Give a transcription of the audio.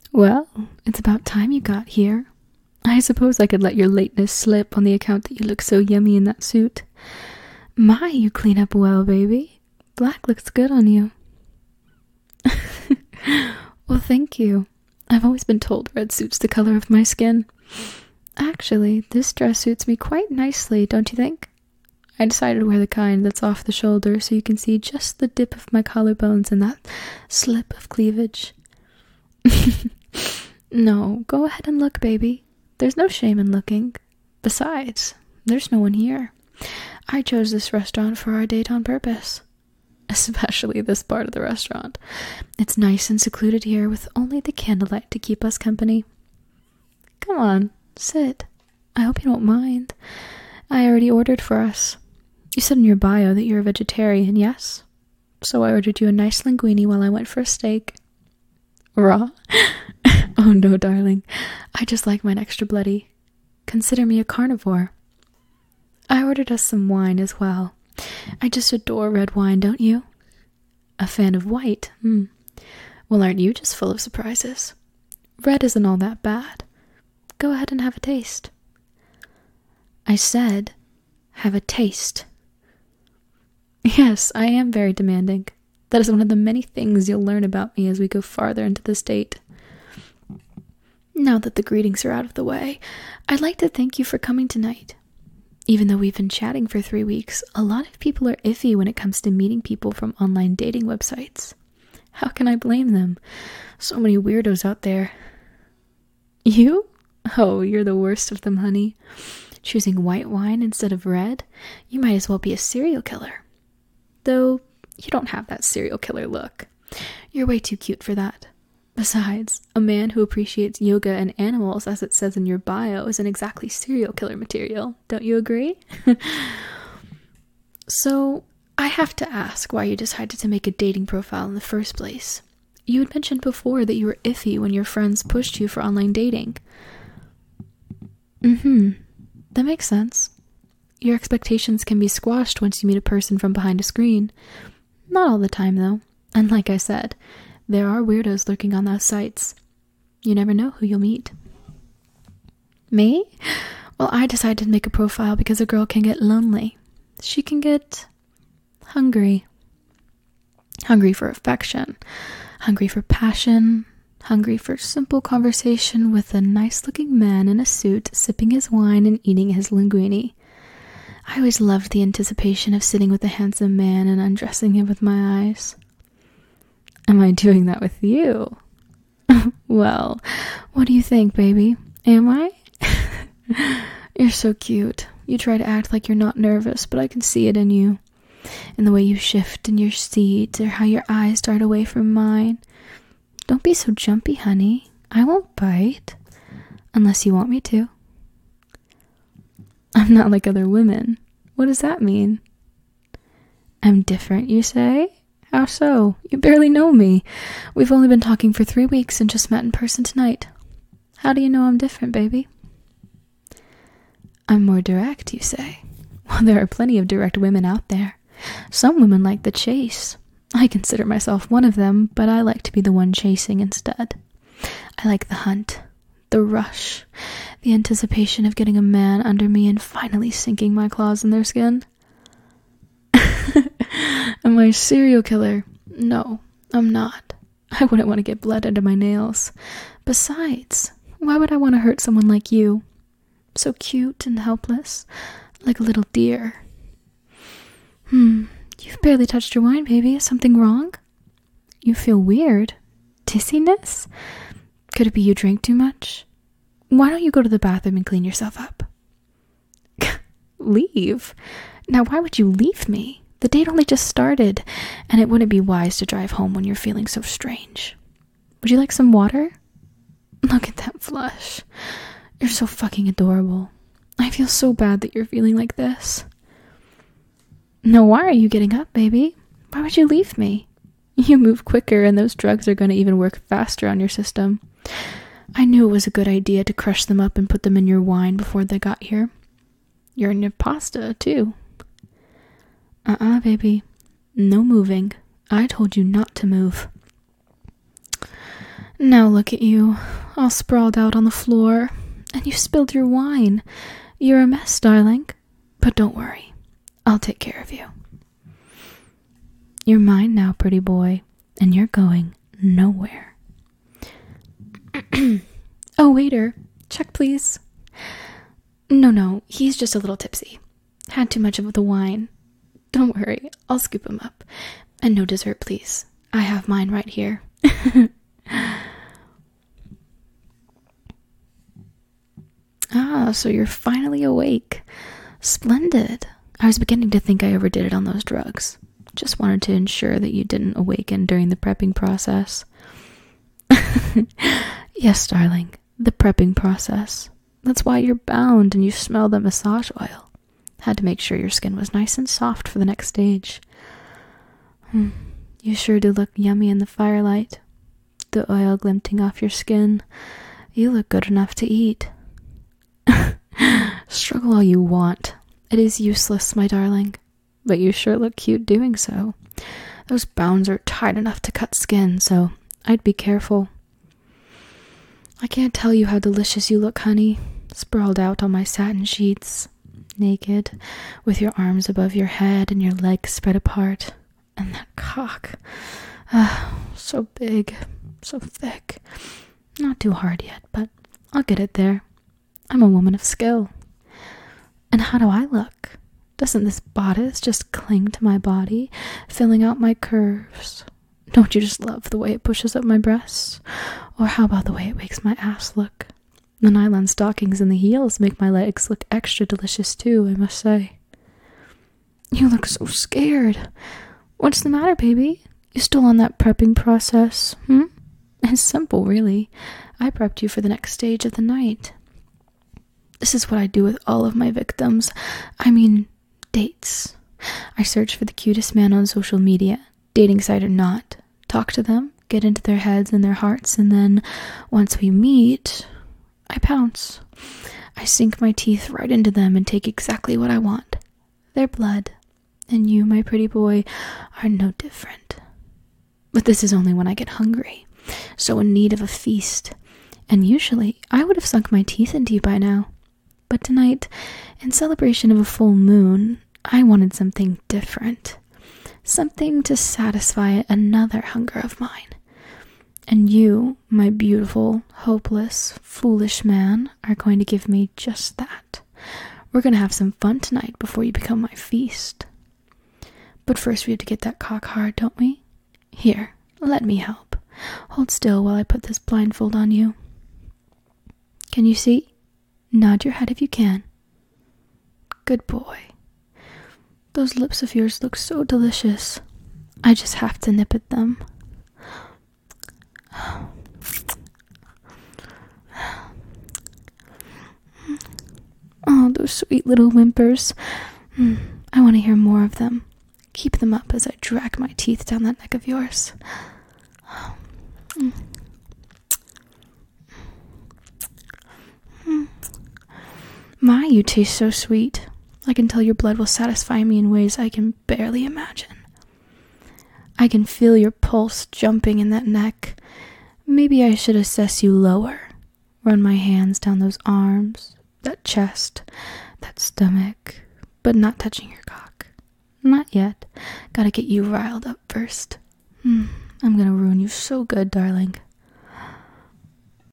Well, it's about time you got here. I suppose I could let your lateness slip on the account that you look so yummy in that suit. My, you clean up well, baby. Black looks good on you. Well, thank you. I've always been told red suits the color of my skin. Actually, this dress suits me quite nicely, don't you think? I decided to wear the kind that's off the shoulder so you can see just the dip of my collarbones and that slip of cleavage. No, go ahead and look, baby. There's no shame in looking. Besides, there's no one here. I chose this restaurant for our date on purpose. Especially this part of the restaurant. It's nice and secluded here with only the candlelight to keep us company. Come on, sit. I hope you don't mind. I already ordered for us. You said in your bio that you're a vegetarian, yes? So I ordered you a nice linguine while I went for a steak. Raw? Oh no, darling. I just like mine extra bloody. Consider me a carnivore. I ordered us some wine as well. I just adore red wine, don't you? A fan of white? Well, aren't you just full of surprises? Red isn't all that bad. Go ahead and have a taste. I said, have a taste. Yes, I am very demanding. That is one of the many things you'll learn about me as we go farther into this date. Now that the greetings are out of the way, I'd like to thank you for coming tonight. Even though we've been chatting for 3 weeks, a lot of people are iffy when it comes to meeting people from online dating websites. How can I blame them? So many weirdos out there. You? Oh, you're the worst of them, honey. Choosing white wine instead of red? You might as well be a serial killer. Though, you don't have that serial killer look. You're way too cute for that. Besides, a man who appreciates yoga and animals, as it says in your bio, isn't exactly serial killer material. Don't you agree? So, I have to ask why you decided to make a dating profile in the first place. You had mentioned before that you were iffy when your friends pushed you for online dating. That makes sense. Your expectations can be squashed once you meet a person from behind a screen. Not all the time, though. And like I said, there are weirdos lurking on those sites. You never know who you'll meet. Me? Well, I decided to make a profile because a girl can get lonely. She can get hungry. Hungry for affection. Hungry for passion. Hungry for simple conversation with a nice-looking man in a suit sipping his wine and eating his linguine. I always loved the anticipation of sitting with a handsome man and undressing him with my eyes. Am I doing that with you? Well, what do you think, baby? Am I? You're so cute. You try to act like you're not nervous, but I can see it in you. In the way you shift in your seat, or how your eyes dart away from mine. Don't be so jumpy, honey. I won't bite. Unless you want me to. I'm not like other women. What does that mean? I'm different, you say? How so? You barely know me. We've only been talking for 3 weeks and just met in person tonight. How do you know I'm different, baby? I'm more direct, you say. Well, there are plenty of direct women out there. Some women like the chase. I consider myself one of them, but I like to be the one chasing instead. I like the hunt, the rush, the anticipation of getting a man under me and finally sinking my claws in their skin. Am I a serial killer? No, I'm not. I wouldn't want to get blood under my nails. Besides, why would I want to hurt someone like you? So cute and helpless, like a little deer. You've barely touched your wine, baby. Is something wrong? You feel weird. Dizziness? Could it be you drank too much? Why don't you go to the bathroom and clean yourself up? Leave? Now, why would you leave me? The date only just started, and it wouldn't be wise to drive home when you're feeling so strange. Would you like some water? Look at that flush. You're so fucking adorable. I feel so bad that you're feeling like this. No, why are you getting up, baby? Why would you leave me? You move quicker, and those drugs are going to even work faster on your system. I knew it was a good idea to crush them up and put them in your wine before they got here. You're in your pasta, too. Baby. No moving. I told you not to move. Now look at you, all sprawled out on the floor, and you spilled your wine. You're a mess, darling, but don't worry. I'll take care of you. You're mine now, pretty boy, and you're going nowhere. Oh, waiter, check please. No, he's just a little tipsy. Had too much of the wine. Don't worry, I'll scoop him up. And no dessert, please. I have mine right here. Ah, so you're finally awake. Splendid. I was beginning to think I overdid it on those drugs. Just wanted to ensure that you didn't awaken during the prepping process. Yes, darling, the prepping process. That's why you're bound and you smell the massage oil. Had to make sure your skin was nice and soft for the next stage. You sure do look yummy in the firelight. The oil glinting off your skin. You look good enough to eat. Struggle all you want. It is useless, my darling. But you sure look cute doing so. Those bounds are tight enough to cut skin, so I'd be careful. I can't tell you how delicious you look, honey. Sprawled out on my satin sheets. Naked, with your arms above your head and your legs spread apart. And that cock. So big, so thick. Not too hard yet, but I'll get it there. I'm a woman of skill. And how do I look? Doesn't this bodice just cling to my body, filling out my curves? Don't you just love the way it pushes up my breasts? Or how about the way it makes my ass look? The nylon stockings and the heels make my legs look extra delicious too, I must say. You look so scared. What's the matter, baby? You still on that prepping process, It's simple, really. I prepped you for the next stage of the night. This is what I do with all of my victims. I mean, dates. I search for the cutest man on social media, dating site or not, talk to them, get into their heads and their hearts, and then, once we meet, I pounce. I sink my teeth right into them and take exactly what I want. Their blood. And you, my pretty boy, are no different. But this is only when I get hungry, so in need of a feast. And usually, I would have sunk my teeth into you by now. But tonight, in celebration of a full moon, I wanted something different. Something to satisfy another hunger of mine. And you, my beautiful, hopeless, foolish man, are going to give me just that. We're going to have some fun tonight before you become my feast. But first we have to get that cock hard, don't we? Here, let me help. Hold still while I put this blindfold on you. Can you see? Nod your head if you can. Good boy. Those lips of yours look so delicious. I just have to nip at them. Oh, those sweet little whimpers. I want to hear more of them. Keep them up as I drag my teeth down that neck of yours. My, you taste so sweet. I can tell your blood will satisfy me in ways I can barely imagine. I can feel your pulse jumping in that neck. Maybe I should assess you lower. Run my hands down those arms, that chest, that stomach, but not touching your cock. Not yet. Gotta get you riled up first. I'm gonna ruin you so good, darling.